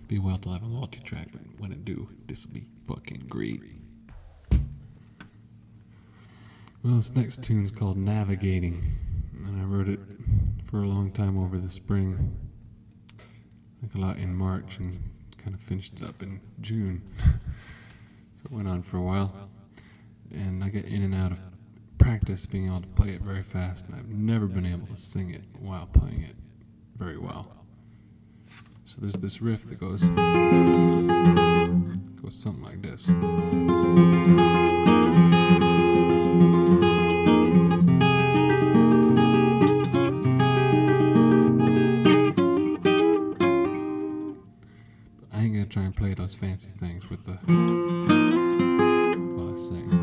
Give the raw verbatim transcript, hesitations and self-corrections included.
Be well till I have a multi-track, but when it do, this'll be fucking great. Well, this next tune's called Navigating, and I wrote it for a long time over the spring. Like a lot in March, and kind of finished it up in June. So it went on for a while, and I get in and out of practice being able to play it very fast, and I've never been able to sing it while playing it very well. So there's this riff that goes goes something like this. But I ain't gonna try and play those fancy things with the while I sing.